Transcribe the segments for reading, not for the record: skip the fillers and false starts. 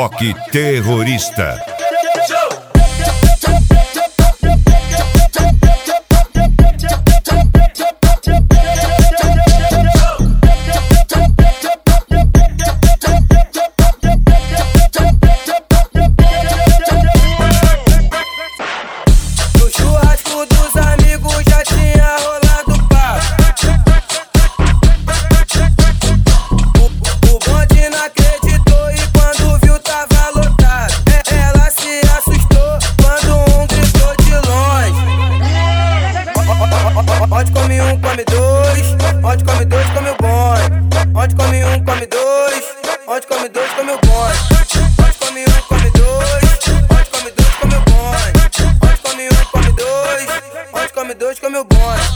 Reboque Terrorista. Onde come um, come dois. Onde come dois, come o bonde. Onde come um, come dois. Onde come dois, come o bonde. Onde come um, come dois. Onde come dois, come o bonde. Onde come um, come dois. Onde come dois, come o bonde.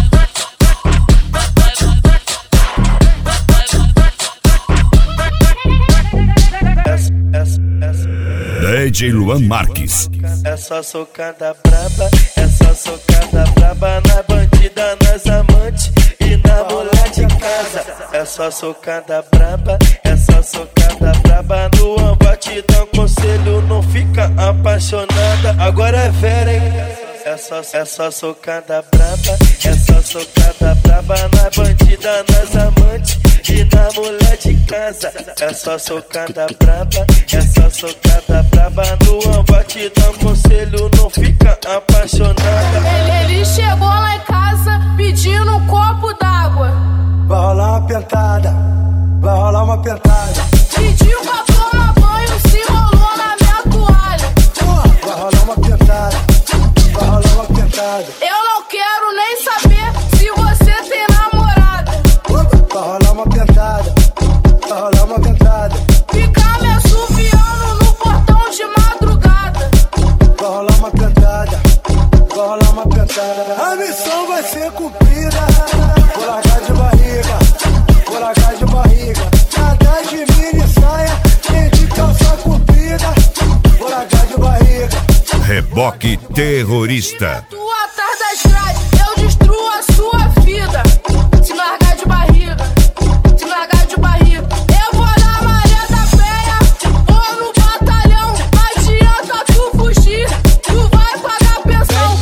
DJ Luan Marques. É só socada braba, é só socada braba na bandida, nas amantes e na mulher de casa. É só socada braba, é só socada braba no batidão. Conselho, não fica apaixonada. Agora é vera, hein? É só socada braba, é só socada braba na bandida, nas amantes e na mulher de casa. É só socada braba, é só socada braba no batidão. Conselho, não fica apaixonada. Ele chegou lá em casa pedindo um copo d'água. Vai rolar uma pentada, vai rolar uma pentada. Pediu pra tomar banho, se rolou na minha toalha. Vai rolar uma pentada, vai rolar uma pentada. Eu não quero nem saber se você tem namorada. Vai rolar uma pentada, vai rolar uma pentada. Ficar me assoviando no portão de madrugada. Vai rolar uma pentada, vai rolar uma pentada. A missão vai ser cumprida. Vou largar de barriga, vou largar de barriga. Nada de mini saia, nem de calça comprida. Vou largar de barriga. Reboque Terrorista. Tu atrás das grades, eu destruo a sua vida. Se largar de barriga, se largar de barriga. Eu vou na Maria da Penha, vou no batalhão. Não adianta tu fugir, tu vai pagar pensão.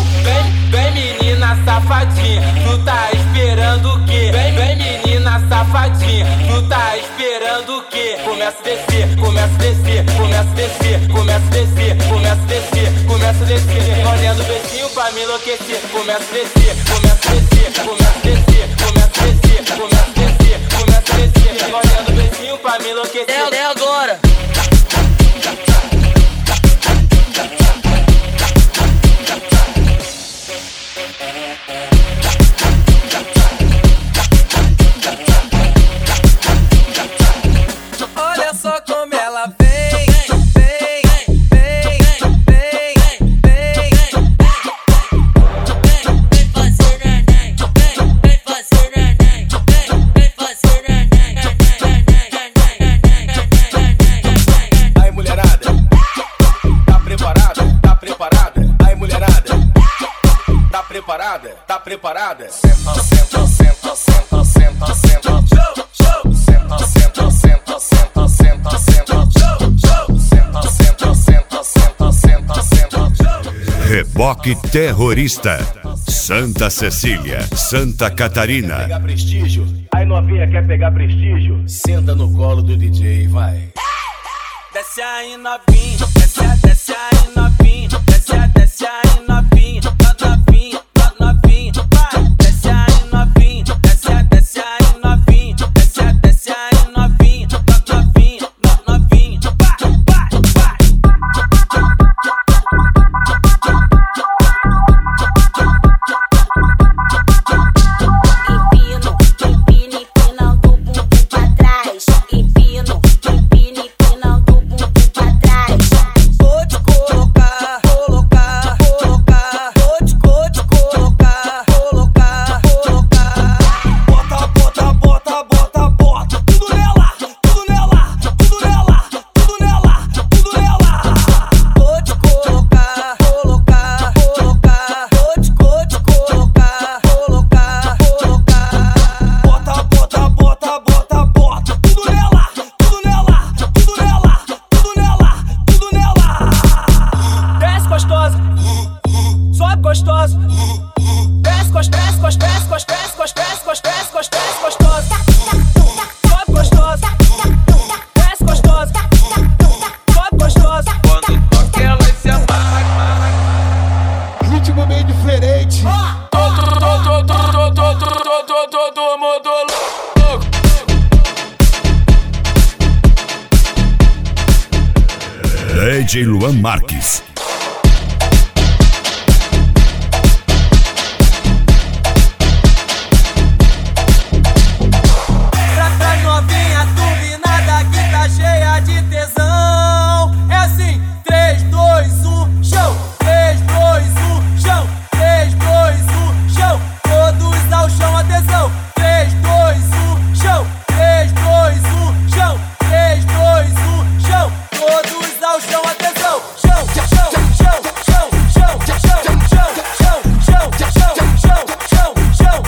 Vem menina safadinha, tu tá esperando o quê? Vem menina safadinha, tu tá esperando o quê? Começa a descer, começa a descer, começa a descer, começa a descer, começa a descer, começa a descer. Olhando o beijinho pra me enlouquecer. Começa a descer, começa a descer, começa a descer, começa a descer, começa a descer, começa a descer. Olhando o beijinho pra me enlouquecer. É agora. Olha só como ela vem, vem, vem, vem, vem. Vem fazer neném, vem fazer neném, vem fazer neném. Aí mulherada, tá preparada? Tá preparada? Aí mulherada, tá preparada? Tá preparada? Senta, senta, senta, senta, senta, senta. Senta, senta, senta, senta, senta, senta. Senta, senta, senta, senta, senta, senta. Reboque Terrorista. Santa Cecília, Santa Catarina. Pegar prestígio. Aí novinha quer pegar prestígio? Senta no colo do DJ, vai. Desce aí novinha, desce aí novinha, desce aí novinha, novinha, novinha, vai. Desce aí novinha, desce aí novinha, desce aí novinha, novinha, novinha, vai, vai, Empina, empinando o bumbum pra trás. Empina, empinando o bumbum pra trás. Vou te colocar DJ Luan Marques. Pra novinha turbinada que tá cheia de tesão. É assim, 3, 2, 1, chão. 3, 2, 1, chão. 3, 2, 1, chão. Todos ao chão, atenção. 3, 2, 1, chão. 3, 2, 1, chão. 3, 2, 1, chão. Todos ao chão, atenção. Chão, chão, chão, chão, chão, chão, chão, chão, chão, chão, chão,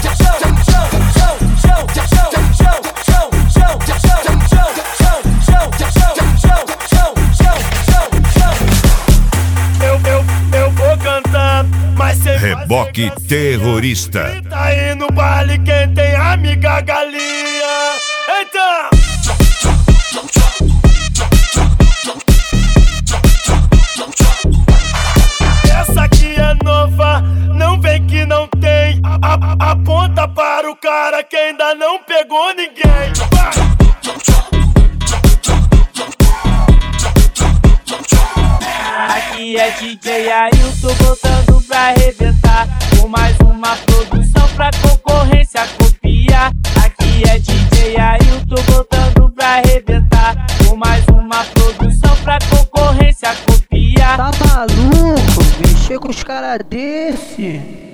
Eu vou cantar, mas sem Reboque terrorista. tá aí no baile quem tem amiga galinha. Então essa aqui é nova, não vem que não tem. Aponta para o cara que ainda não pegou ninguém. Vai. Aqui é DJ Ailton voltando pra arrebentar, com mais uma produção pra concorrência copiar. Aqui é DJ Ailton voltando pra arrebentar, com mais uma produção pra concorrência copiar. Tá maluco? Mexer com os caras desse?